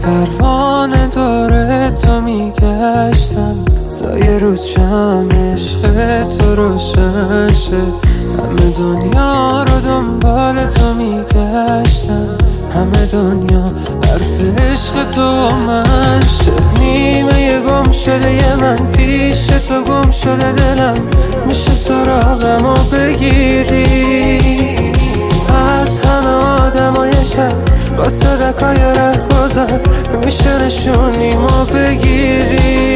پروانه دور تو میگشتم تا یه روز شمع عشق تو روشن شه. همه دنیا رو دنبال تو میگشتم، همه دنیا حرف عشق تو من شه. نیمه گم شده ی من پیش تو گم شده دلم، میشه سراغم و بگیری از همه آدمای شب با صدقای رهگذر، میشه نشونیمو بگیری.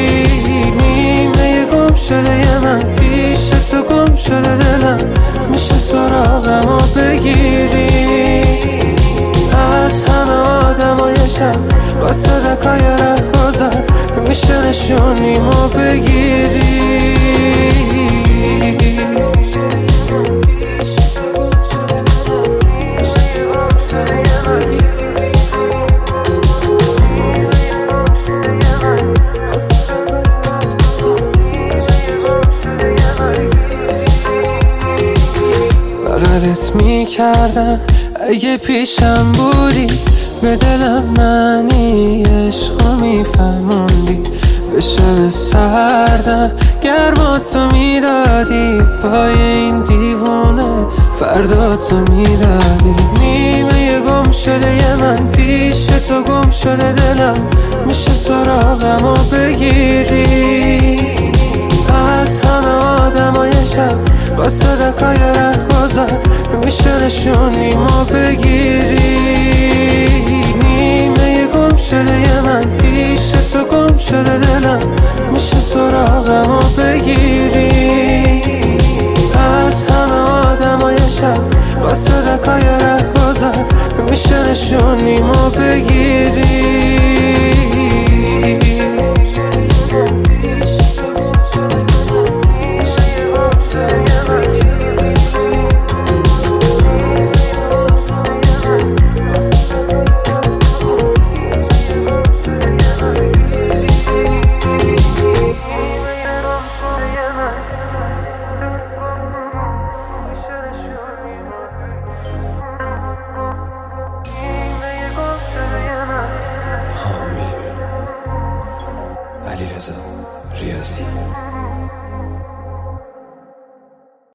نیمه گم شده ی من پیش تو گم شده دلم، میشه سراغم و بگیری از همه آدمای شب با صدقای رهگذر، میشه نشونیمو بگیری. بغلت میکردم اگه پیشم بودی، به دلم معنی عشقو میفهموندی. به شب سردم گرماتو میدادی، پای این دیوونه فرداتو میدادی. نیمه گم شده ی من پیش تو گم شده دلم، میشه سراغمو بگیری از همه آدمای شب با صدقای رهگذر، میشه نشونیمو بگیری. نیمه گم شده ی من پیش تو گم شده دلم، میشه سراغمو بگیری از همه آدمای شب با صدقای رهگذر، میشه نشونیمو بگیری. علیرضا ریاضی